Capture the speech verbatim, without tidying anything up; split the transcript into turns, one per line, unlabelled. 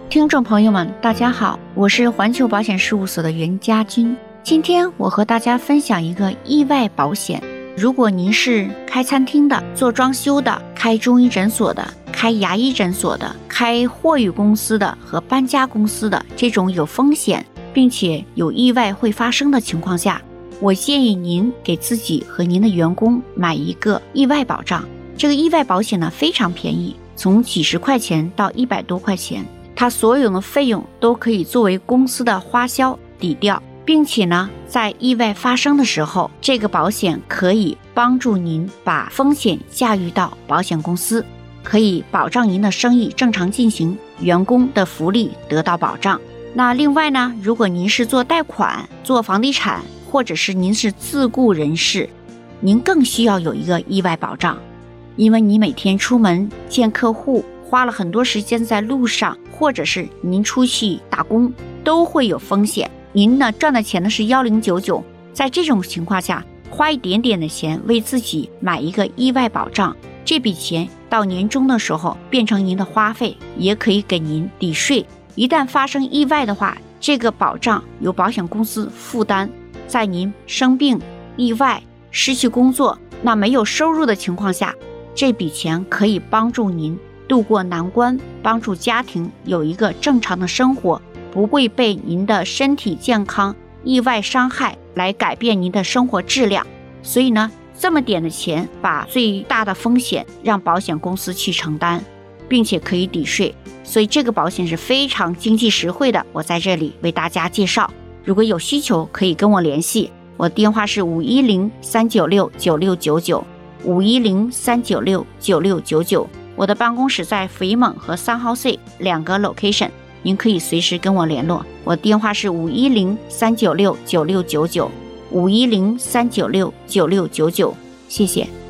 听众朋友们，大家好，我是环球保险事务所的袁家军。今天我和大家分享一个意外保险。如果您是开餐厅的、做装修的、开中医诊所的、开牙医诊所的、开货运公司的和搬家公司的这种有风险并且有意外会发生的情况下，我建议您给自己和您的员工买一个意外保障。这个意外保险呢非常便宜，从几十块钱到一百多块钱，它所有的费用都可以作为公司的花销抵掉，并且呢，在意外发生的时候，这个保险可以帮助您把风险驾驭到保险公司，可以保障您的生意正常进行，员工的福利得到保障。那另外呢，如果您是做贷款、做房地产，或者是您是自雇人士，您更需要有一个意外保障，因为你每天出门见客户，花了很多时间在路上，或者是您出去打工，都会有风险。您呢赚的钱呢是一零九九，在这种情况下，花一点点的钱为自己买一个意外保障，这笔钱到年终的时候变成您的花费，也可以给您抵税。一旦发生意外的话，这个保障由保险公司负担，在您生病、意外、失去工作，那没有收入的情况下，这笔钱可以帮助您度过难关，帮助家庭有一个正常的生活，不会被您的身体健康、意外伤害来改变您的生活质量。所以呢，这么点的钱，把最大的风险让保险公司去承担，并且可以抵税，所以这个保险是非常经济实惠的。我在这里为大家介绍，如果有需求可以跟我联系，我的电话是五一零三九六九六九九，五一零三九六九六九九。我的办公室在肥猛和三号 C 两个 location， 您可以随时跟我联络。我的电话是五一零三九六九六九九，五一零三九六九六九九。谢谢。